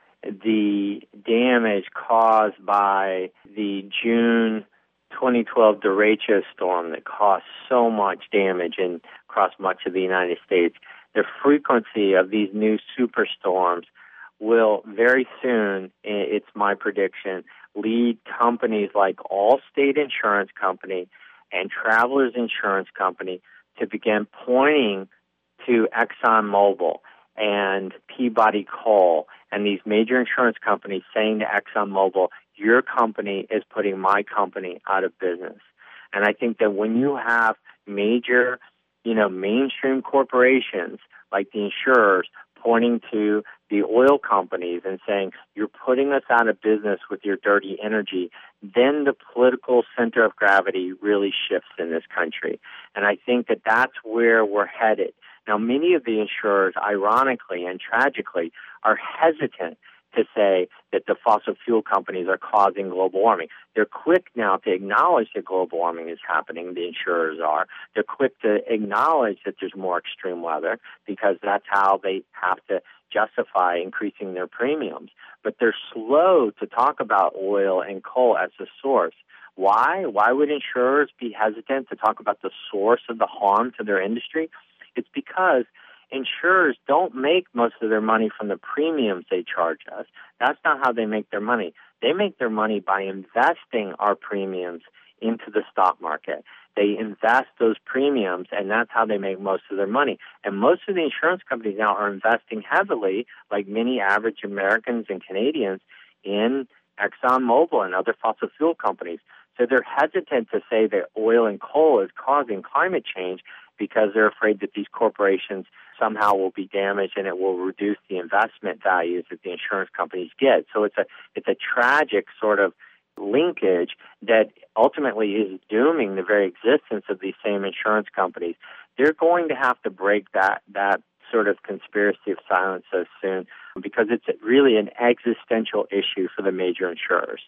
F: the damage caused by the June twenty twelve derecho storm that caused so much damage in, across much of the United States, the frequency of these new superstorms will very soon, it's my prediction, lead companies like Allstate Insurance Company and Travelers Insurance Company to begin pointing to ExxonMobil and Peabody Coal and these major insurance companies saying to ExxonMobil, your company is putting my company out of business. And I think that when you have major, you know, mainstream corporations like the insurers pointing to the oil companies and saying, you're putting us out of business with your dirty energy, then the political center of gravity really shifts in this country. And I think that that's where we're headed. Now, many of the insurers, ironically and tragically, are hesitant to say that the fossil fuel companies are causing global warming. They're quick now to acknowledge that global warming is happening, the insurers are. They're quick to acknowledge that there's more extreme weather because that's how they have to justify increasing their premiums. But they're slow to talk about oil and coal as the source. Why? Why would insurers be hesitant to talk about the source of the harm to their industry? It's because insurers don't make most of their money from the premiums they charge us. That's not how they make their money. They make their money by investing our premiums into the stock market. They invest those premiums, and that's how they make most of their money. And most of the insurance companies now are investing heavily, like many average Americans and Canadians, in ExxonMobil and other fossil fuel companies. So they're hesitant to say that oil and coal is causing climate change because they're afraid that these corporations somehow will be damaged and it will reduce the investment values that the insurance companies get. So it's a it's a tragic sort of linkage that ultimately is dooming the very existence of these same insurance companies. They're going to have to break that that sort of conspiracy of silence so soon because it's really an existential issue for the major insurers.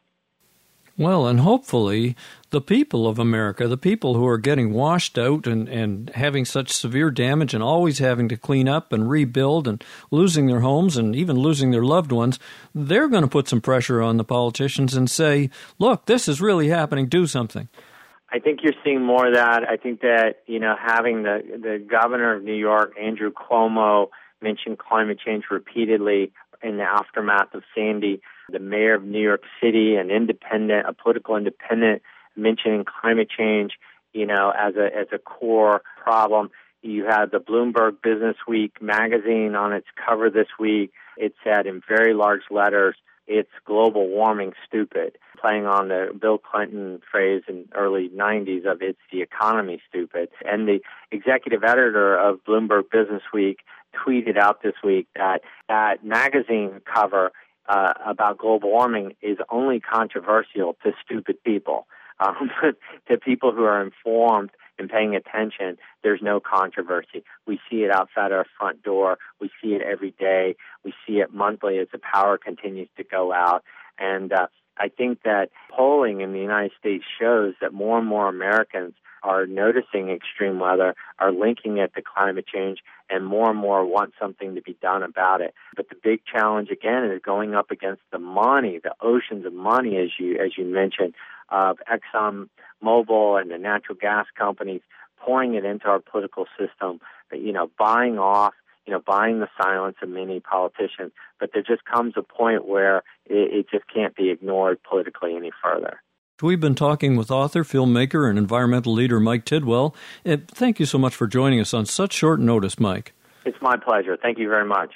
B: Well, and hopefully the people of America, the people who are getting washed out and, and having such severe damage and always having to clean up and rebuild and losing their homes and even losing their loved ones, they're going to put some pressure on the politicians and say, look, this is really happening, do something.
F: I think you're seeing more of that. I think that, you know, having the, the governor of New York, Andrew Cuomo, mention climate change repeatedly in the aftermath of Sandy, the mayor of New York City, an independent, a political independent, mentioning climate change, you know, as a as a core problem. You had the Bloomberg Business Week magazine on its cover this week. It said in very large letters, it's global warming stupid, playing on the Bill Clinton phrase in early nineties of it's the economy stupid. And the executive editor of Bloomberg Business Week tweeted out this week that that magazine cover uh, about global warming is only controversial to stupid people. Um, to people who are informed, and paying attention, there's no controversy. We see it outside our front door. We see it every day. We see it monthly as the power continues to go out. And uh, I think that polling in the United States shows that more and more Americans are noticing extreme weather, are linking it to climate change, and more and more want something to be done about it. But the big challenge, again, is going up against the money, the oceans of money, as you as you mentioned, of Exxon Mobil and the natural gas companies pouring it into our political system, you know, buying off, you know, buying the silence of many politicians. But there just comes a point where it, it just can't be ignored politically any further.
B: We've been talking with author, filmmaker, and environmental leader Mike Tidwell. And thank you so much for joining us on such short notice, Mike.
F: It's my pleasure. Thank you very much.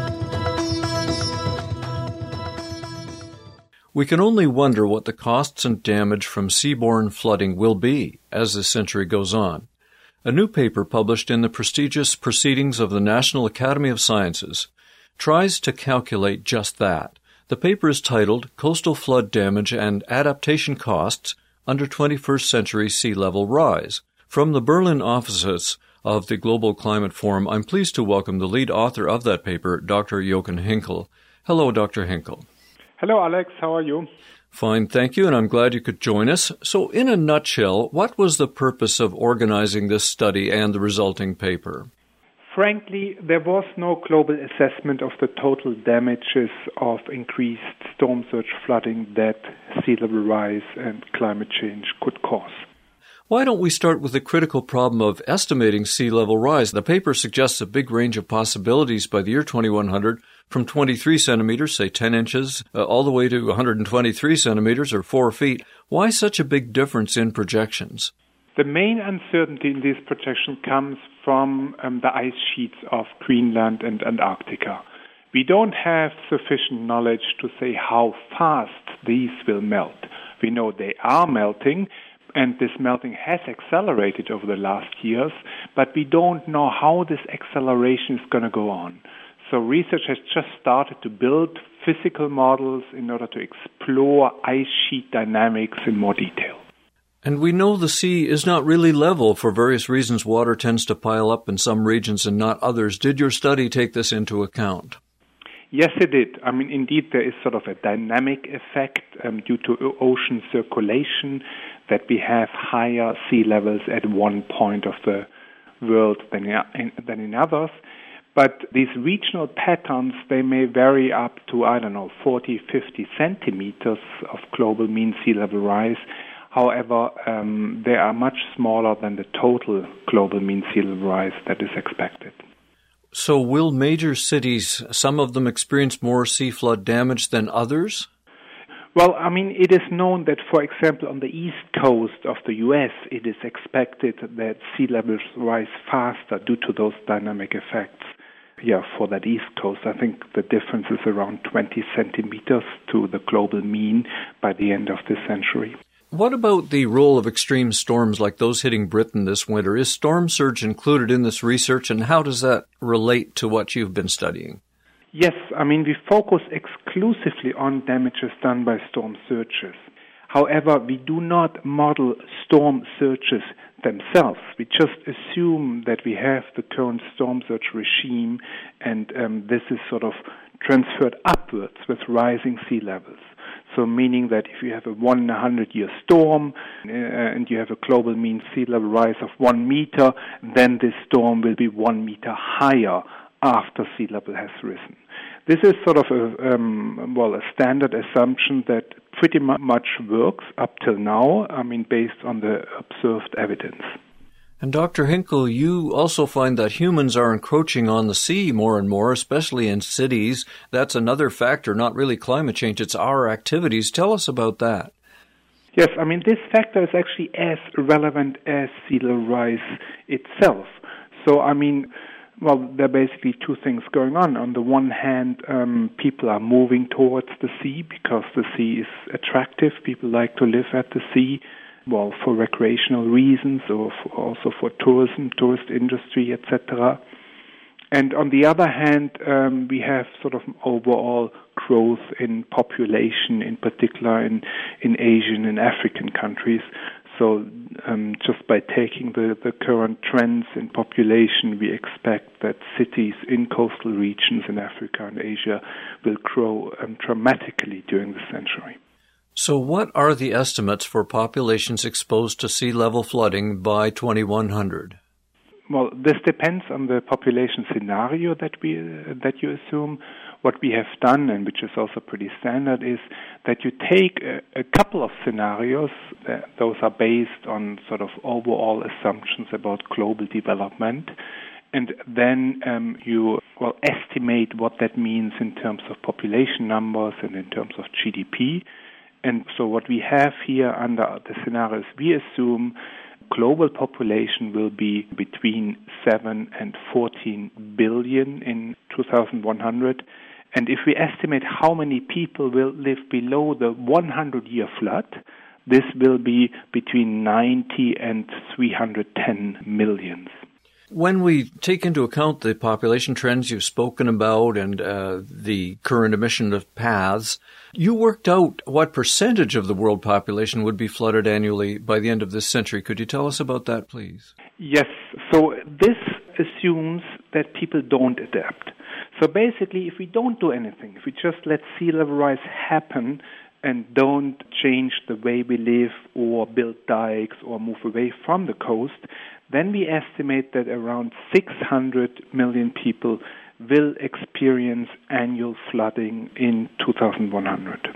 B: We can only wonder what the costs and damage from seaborne flooding will be as this century goes on. A new paper published in the prestigious Proceedings of the National Academy of Sciences tries to calculate just that. The paper is titled Coastal Flood Damage and Adaptation Costs Under twenty-first Century Sea Level Rise. From the Berlin offices of the Global Climate Forum, I'm pleased to welcome the lead author of that paper, Doctor Jochen Hinkel. Hello, Doctor Hinkel.
G: Hello, Alex. How are you?
B: Fine, thank you, and I'm glad you could join us. So, in a nutshell, what was the purpose of organizing this study and the resulting paper?
G: Frankly, there was no global assessment of the total damages of increased storm surge flooding that sea level rise and climate change could cause.
B: Why don't we start with the critical problem of estimating sea level rise? The paper suggests a big range of possibilities by the year twenty-one hundred, from twenty-three centimeters, say ten inches, uh, all the way to one hundred twenty-three centimeters or four feet. Why such a big difference in projections?
G: The main uncertainty in this projection comes from um, the ice sheets of Greenland and Antarctica. We don't have sufficient knowledge to say how fast these will melt. We know they are melting, and this melting has accelerated over the last years, but we don't know how this acceleration is going to go on. So research has just started to build physical models in order to explore ice sheet dynamics in more detail.
B: And we know the sea is not really level. For various reasons, water tends to pile up in some regions and not others. Did your study take this into account?
G: Yes, it did. I mean, indeed, there is sort of a dynamic effect um, due to ocean circulation that we have higher sea levels at one point of the world than in, than in others. But these regional patterns, they may vary up to, I don't know, forty, fifty centimeters of global mean sea level rise. However, um, they are much smaller than the total global mean sea level rise that is expected.
B: So will major cities, some of them experience more sea flood damage than others?
G: Well, I mean, it is known that, for example, on the east coast of the U S, it is expected that sea levels rise faster due to those dynamic effects. Yeah, for that east coast, I think the difference is around twenty centimeters to the global mean by the end of this century.
B: What about the role of extreme storms like those hitting Britain this winter? Is storm surge included in this research, and how does that relate to what you've been studying?
G: Yes, I mean, we focus exclusively on damages done by storm surges. However, we do not model storm surges themselves. We just assume that we have the current storm surge regime, and um, this is sort of transferred upwards with rising sea levels. So meaning that if you have a one in a hundred year storm uh, and you have a global mean sea level rise of one meter, then this storm will be one meter higher after sea level has risen. This is sort of a, um, well, a standard assumption that pretty much works up till now, I mean, based on the observed evidence.
B: And Doctor Hinkel, you also find that humans are encroaching on the sea more and more, especially in cities. That's another factor, not really climate change, it's our activities. Tell us about that.
G: Yes, I mean, this factor is actually as relevant as sea level rise itself. So, I mean, well, there are basically two things going on. On the one hand, um, people are moving towards the sea because the sea is attractive. People like to live at the sea. Well, for recreational reasons or for also for tourism, tourist industry, et cetera. And on the other hand, um, we have sort of overall growth in population, in particular in, in Asian and African countries. So um, just by taking the, the current trends in population, we expect that cities in coastal regions in Africa and Asia will grow um, dramatically during the century.
B: So what are the estimates for populations exposed to sea level flooding by twenty-one hundred?
G: Well, this depends on the population scenario that we uh, that you assume. What we have done, and which is also pretty standard, is that you take a, a couple of scenarios. Uh, those are based on sort of overall assumptions about global development, and then um, you well estimate what that means in terms of population numbers and in terms of G D P. And so what we have here under the scenarios, we assume global population will be between seven and fourteen billion in two thousand one hundred. And if we estimate how many people will live below the hundred-year flood, this will be between ninety and three hundred ten million.
B: When we take into account the population trends you've spoken about and uh, the current emission of paths, you worked out what percentage of the world population would be flooded annually by the end of this century. Could you tell us about that, please?
G: Yes. So this assumes that people don't adapt. So basically, if we don't do anything, if we just let sea level rise happen and don't change the way we live or build dikes or move away from the coast, then we estimate that around six hundred million people will experience annual flooding in two thousand one hundred.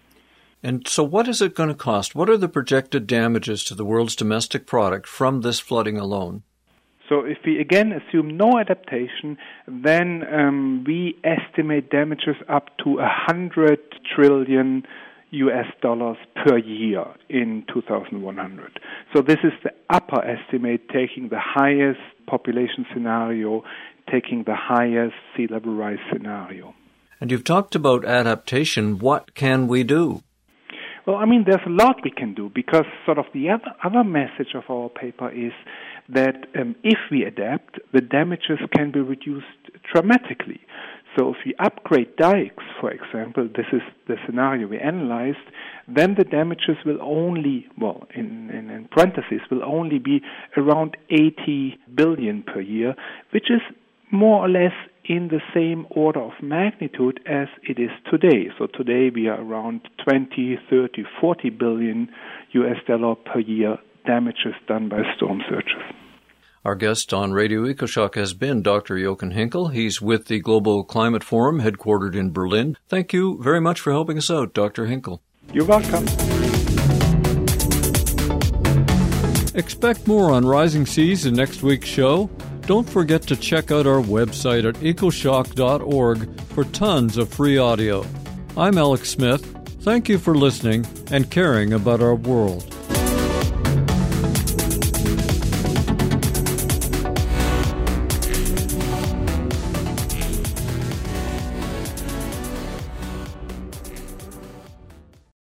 B: And so what is it going to cost? What are the projected damages to the world's domestic product from this flooding alone?
G: So if we again assume no adaptation, then um, we estimate damages up to one hundred trillion U S dollars per year in two thousand one hundred. So this is the upper estimate, taking the highest population scenario, taking the highest sea level rise scenario.
B: And you've talked about adaptation. What can we do?
G: Well, I mean, there's a lot we can do, because sort of the other, other message of our paper is that um, if we adapt, the damages can be reduced dramatically. So if we upgrade dikes, for example, this is the scenario we analyzed, then the damages will only, well, in, in, in parentheses, will only be around eighty billion per year, which is more or less in the same order of magnitude as it is today. So today we are around twenty, thirty, forty billion U S dollar per year damages done by storm surges.
B: Our guest on Radio EcoShock has been Doctor Jochen Hinkel. He's with the Global Climate Forum, headquartered in Berlin. Thank you very much for helping us out, Doctor Hinkel.
G: You're welcome.
B: Expect more on rising seas in next week's show. Don't forget to check out our website at ecoshock dot org for tons of free audio. I'm Alex Smith. Thank you for listening and caring about our world.